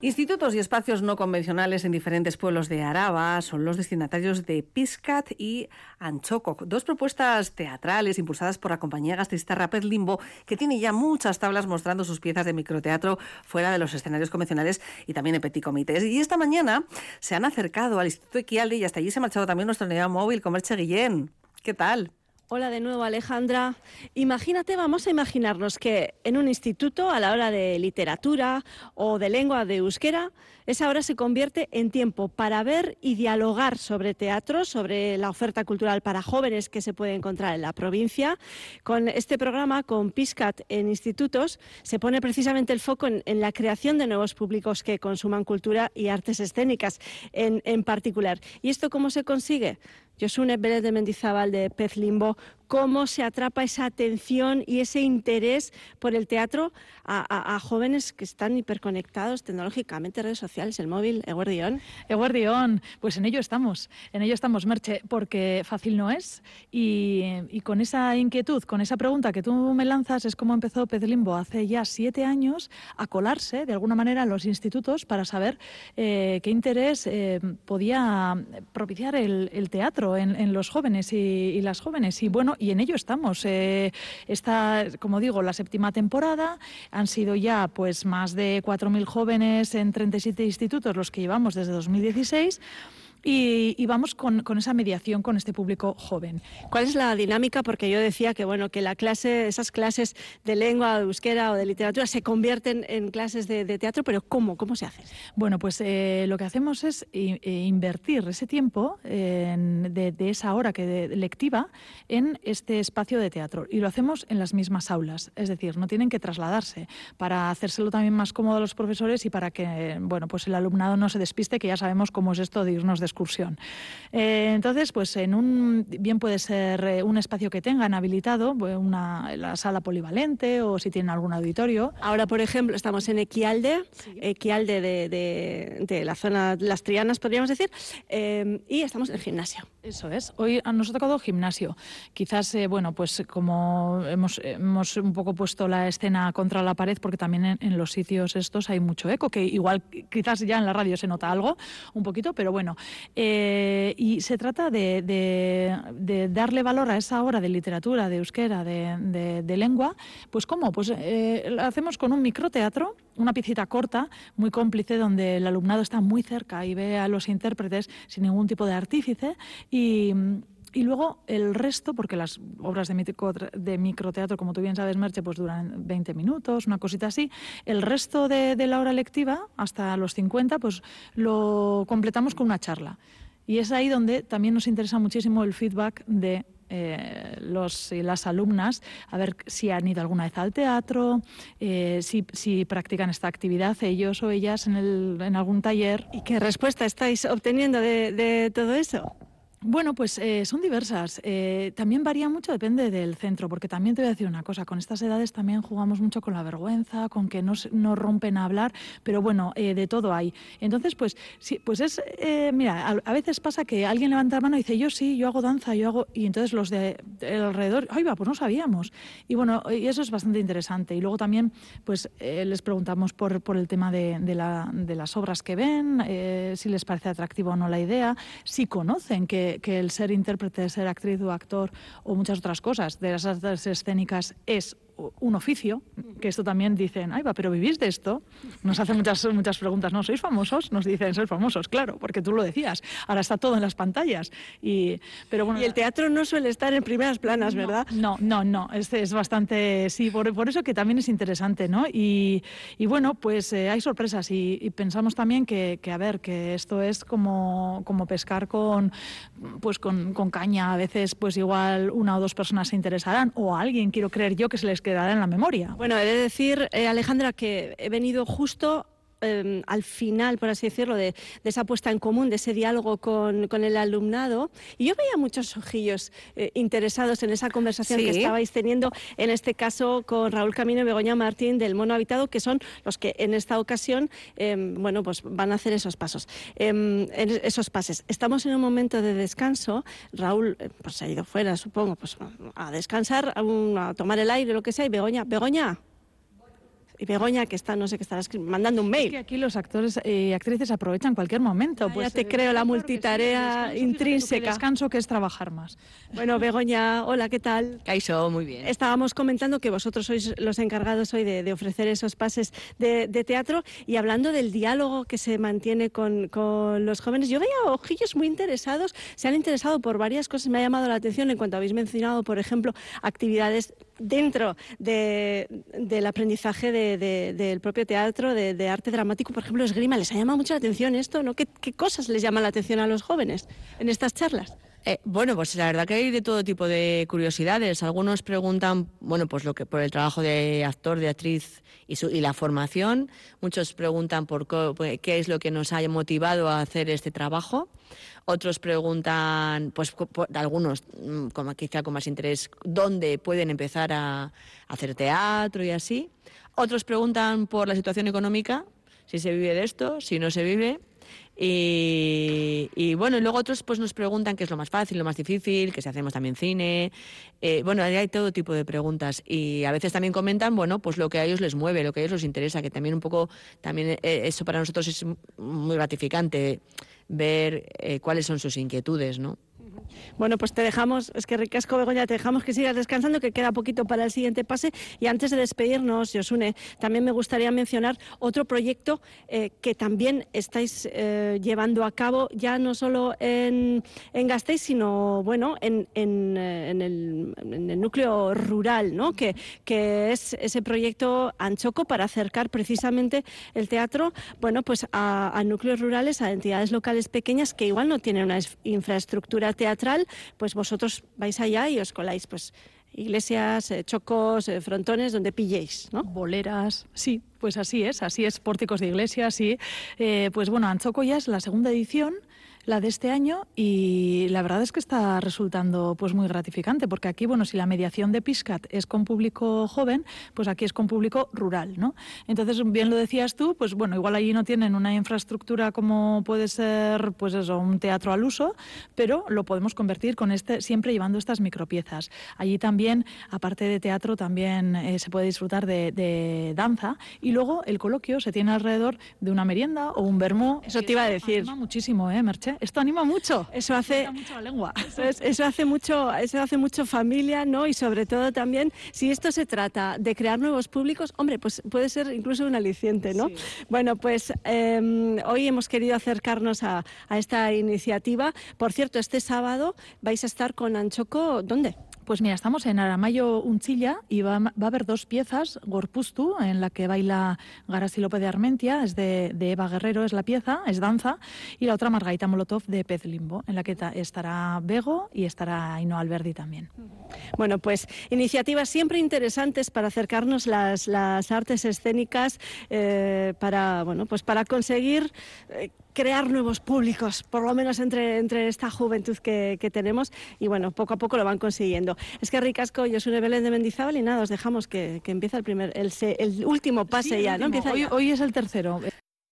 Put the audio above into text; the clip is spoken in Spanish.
Institutos y espacios no convencionales en diferentes pueblos de Araba son los destinatarios de Pixkat y Antxokok, dos propuestas teatrales impulsadas por la compañía Gasteiztarra Pez Limbo, que tiene ya muchas tablas mostrando sus piezas de microteatro fuera de los escenarios convencionales y también en petit comités. Y esta mañana se han acercado al Instituto Equialde y hasta allí se ha marchado también nuestra unidad móvil, Merche Guillén. ¿Qué tal? Hola de nuevo, Alejandra. Vamos a imaginarnos que en un instituto, a la hora de literatura o de lengua de euskera, esa hora se convierte en tiempo para ver y dialogar sobre teatro, sobre la oferta cultural para jóvenes que se puede encontrar en la provincia. Con este programa, con Pixkat en institutos, se pone precisamente el foco en la creación de nuevos públicos que consuman cultura y artes escénicas en particular. ¿Y esto cómo se consigue? Josune Vélez de Mendizábal de Pez Limbo, ¿cómo se atrapa esa atención y ese interés por el teatro a jóvenes que están hiperconectados tecnológicamente, redes sociales, el móvil? Eguerdión. Eguerdión, pues en ello estamos, Merche, porque fácil no es. Y con esa inquietud, con esa pregunta que tú me lanzas, es como empezó Pez Limbo hace ya 7 años a colarse de alguna manera a los institutos para saber qué interés podía propiciar el teatro en los jóvenes y las jóvenes. Y bueno, y en ello estamos. Esta, como digo, la 7ª temporada. Han sido ya pues más de 4.000 jóvenes en 37 institutos los que llevamos desde 2016. Y vamos con esa mediación con este público joven. ¿Cuál es la dinámica? Porque yo decía que bueno, que esas clases de lengua, de euskera o de literatura se convierten en clases de teatro, pero ¿cómo se hace? Bueno, pues lo que hacemos es invertir ese tiempo de esa hora lectiva en este espacio de teatro, y lo hacemos en las mismas aulas, es decir, no tienen que trasladarse, para hacérselo también más cómodo a los profesores y para que bueno, pues el alumnado no se despiste, que ya sabemos cómo es esto de irnos de excursión. Entonces, pues bien puede ser un espacio que tengan habilitado, la sala polivalente, o si tienen algún auditorio. Ahora, por ejemplo, estamos en Equialde, sí. Equialde de la zona de las Trianas, podríamos decir, y estamos en el gimnasio. Eso es. Hoy nos ha tocado gimnasio. Quizás, bueno, pues como hemos un poco puesto la escena contra la pared, porque también en los sitios estos hay mucho eco, que igual quizás ya en la radio se nota algo, un poquito, pero bueno. Y se trata de darle valor a esa hora de literatura, de euskera, de lengua. Pues ¿cómo? Pues lo hacemos con un microteatro, una piecita corta, muy cómplice, donde el alumnado está muy cerca y ve a los intérpretes sin ningún tipo de artífice. Y luego el resto, porque las obras de microteatro, como tú bien sabes, Merche, pues duran 20 minutos, una cosita así. El resto de la hora lectiva, hasta los 50, pues lo completamos con una charla. Y es ahí donde también nos interesa muchísimo el feedback de los y las alumnas, a ver si han ido alguna vez al teatro, si practican esta actividad ellos o ellas en algún taller. ¿Y qué respuesta estáis obteniendo de todo eso? Bueno, pues son diversas. También varía mucho, depende del centro, porque también te voy a decir una cosa, con estas edades también jugamos mucho con la vergüenza, con que no rompen a hablar, pero bueno, de todo hay. Entonces, pues sí, pues es, mira, a veces pasa que alguien levanta la mano y dice, yo sí, yo hago danza, y entonces los de alrededor, ¡ay va, pues no sabíamos! Y bueno, y eso es bastante interesante. Y luego también, pues les preguntamos por el tema de las obras que ven, si les parece atractiva o no la idea, si conocen que el ser intérprete, ser actriz o actor o muchas otras cosas de las artes escénicas es un oficio, que esto también dicen, ay va, pero ¿vivís de esto? Nos hacen muchas preguntas, ¿no? ¿Sois famosos? Nos dicen, sois famosos, claro, porque tú lo decías, ahora está todo en las pantallas. Pero bueno, y el teatro no suele estar en primeras planas, ¿verdad? No, es bastante, sí, por eso que también es interesante, ¿no? Y bueno, pues hay sorpresas y pensamos también que a ver, que esto es como pescar con caña, a veces pues igual 1 o 2 personas se interesarán, o a alguien, quiero creer yo, que se les quedará en la memoria. Bueno, he de decir, Alejandra, que he venido justo al final, por así decirlo, de esa puesta en común, de ese diálogo con el alumnado, y yo veía muchos ojillos interesados en esa conversación que estabais teniendo, en este caso con Raúl Camino y Begoña Martín del Mono Habitado, que son los que en esta ocasión bueno, pues van a hacer esos pasos, esos pases. Estamos en un momento de descanso. Raúl pues se ha ido fuera, supongo, pues a descansar, a tomar el aire, lo que sea, y Begoña, Y Begoña, que está, no sé, que estará mandando un mail. Es que aquí los actores y actrices aprovechan cualquier momento. Ya te creo, la multitarea intrínseca. Descanso, que es trabajar más. Bueno, Begoña, hola, ¿qué tal? Kaixo, muy bien. Estábamos comentando que vosotros sois los encargados hoy de ofrecer esos pases de teatro, y hablando del diálogo que se mantiene con los jóvenes, yo veía ojillos muy interesados, se han interesado por varias cosas, me ha llamado la atención en cuanto habéis mencionado, por ejemplo, actividades dentro del aprendizaje del propio teatro, de arte dramático, por ejemplo, esgrima. Les ha llamado mucho la atención esto, ¿no? ¿Qué cosas les llama la atención a los jóvenes en estas charlas? Bueno, pues la verdad que hay de todo tipo de curiosidades. Algunos preguntan, bueno, pues lo que por el trabajo de actor, de actriz y la formación. Muchos preguntan por qué es lo que nos ha motivado a hacer este trabajo. Otros preguntan, pues algunos como quizá con más interés, dónde pueden empezar a hacer teatro y así. Otros preguntan por la situación económica, si se vive de esto, si no se vive. Y bueno, y luego otros pues nos preguntan qué es lo más fácil, lo más difícil, que si hacemos también cine. Bueno, hay todo tipo de preguntas, y a veces también comentan, bueno, pues lo que a ellos les mueve, lo que a ellos les interesa, que también un poco, también eso para nosotros es muy gratificante, ver cuáles son sus inquietudes, ¿no? Bueno, pues te dejamos, es que ricasco, Begoña, te dejamos que sigas descansando, que queda poquito para el siguiente pase. Y antes de despedirnos, Josune, también me gustaría mencionar otro proyecto que también estáis llevando a cabo, ya no solo en Gasteiz, sino bueno, en el núcleo rural, ¿no? Que es ese proyecto Antxoko, para acercar precisamente el teatro, bueno, pues a núcleos rurales, a entidades locales pequeñas que igual no tienen una infraestructura teatral. Pues vosotros vais allá y os coláis, pues, iglesias, chocos, frontones, donde pilléis, ¿no? Boleras, sí, pues así es, pórticos de iglesias, sí. Pues bueno, Antxoko ya es la segunda edición, la de este año, y la verdad es que está resultando pues muy gratificante, porque aquí, bueno, si la mediación de Piscat es con público joven, pues aquí es con público rural, ¿no? Entonces, bien lo decías tú, pues bueno, igual allí no tienen una infraestructura como puede ser, pues eso, un teatro al uso, pero lo podemos convertir con siempre llevando estas micropiezas. Allí también, aparte de teatro, también se puede disfrutar de danza, y luego el coloquio se tiene alrededor de una merienda o un vermú. Eso te iba a decir. Anima muchísimo, Merche. Esto anima mucho. Eso hace mucho la lengua. Eso hace mucho familia, ¿no? Y sobre todo también, si esto se trata de crear nuevos públicos, hombre, pues puede ser incluso un aliciente, ¿no? Sí. Bueno, pues hoy hemos querido acercarnos a esta iniciativa. Por cierto, este sábado vais a estar con Antxoko, ¿dónde? Pues mira, estamos en Aramayo Unchilla y va a haber dos piezas, Gorpuztu, en la que baila Garasi López de Armentia, es de Eva Guerrero, es la pieza, es danza, y la otra Margarita Molotov de Pez Limbo, en la que estará Bego y estará Ainhoa Alberdi también. Bueno, pues iniciativas siempre interesantes para acercarnos las artes escénicas, para conseguir crear nuevos públicos, por lo menos entre esta juventud que tenemos, y bueno, poco a poco lo van consiguiendo. Es que ricasco, Josune Belén de Mendizábal, y nada, os dejamos que empieza el último pase, sí, ya, ¿no? Empieza hoy es el tercero.